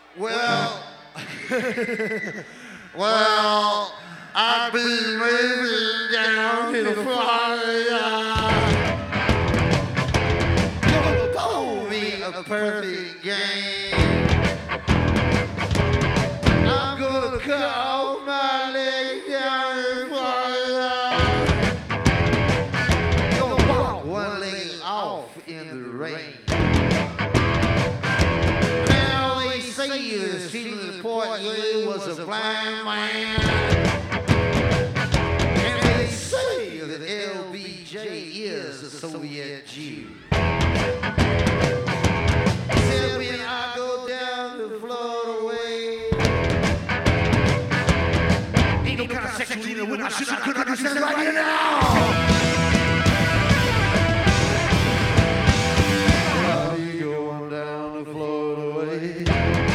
Well, well, I've been moving down to Florida. Don't call me a perfect game. I'm gonna cut off my leg down in Florida. Gonna walk one leg off in the rain. Stephen Portwood was a blind man, and they say that LBJ is a Soviet Jew. Said when I go down the Florida way, ain't no kind of sexual when I should, I could understand right here now.